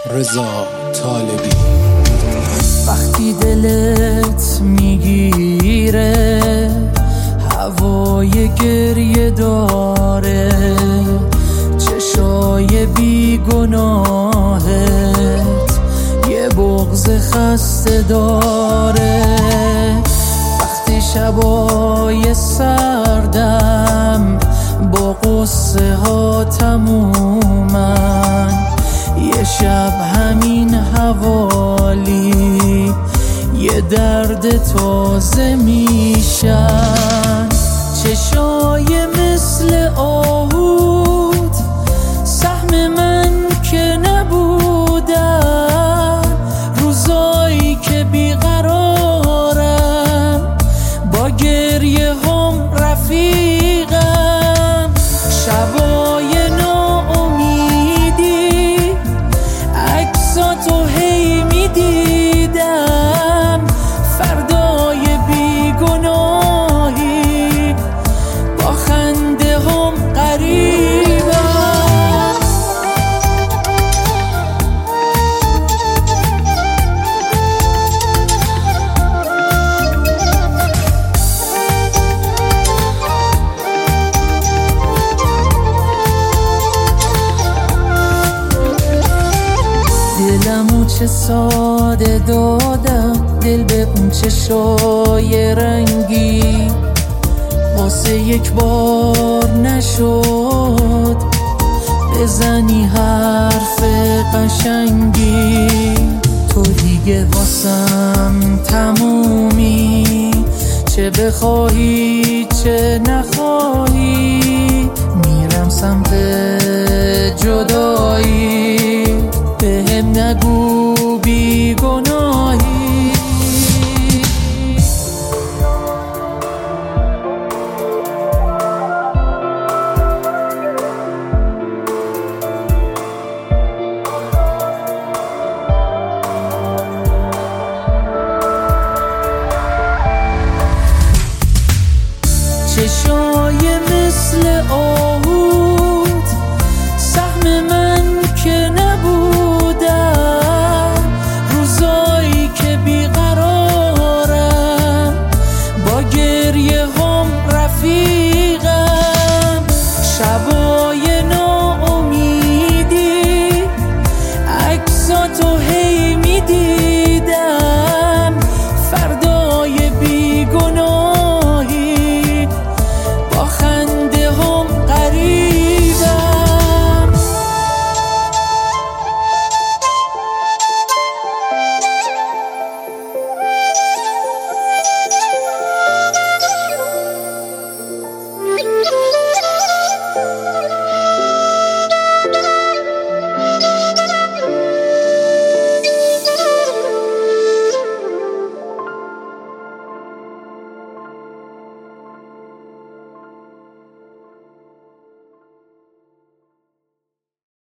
رضا طالبی. وقتی دلت میگیره هوای گریه داره، چشای بیگناهت یه بغض خسته داره. وقتی شبای سردم با قصه ها تمومن، یه شب همین حوالی یه درد تازه میشن. چشای مثل آهود سهم من که نبودن، روزایی که بیقرارم با گریه هم رفیقم. شبای ناامیدی عکساتو هی میدیدم، فردای بیگناهی با خنده هم قریبم. دلمو چه ساده دادم، دل به اون چشای رنگی، واسه یک بار نشد بزنی حرف قشنگی. تو دیگه واسم تمومی، چه بخواهی چه نخواهی، میرم سمت جدا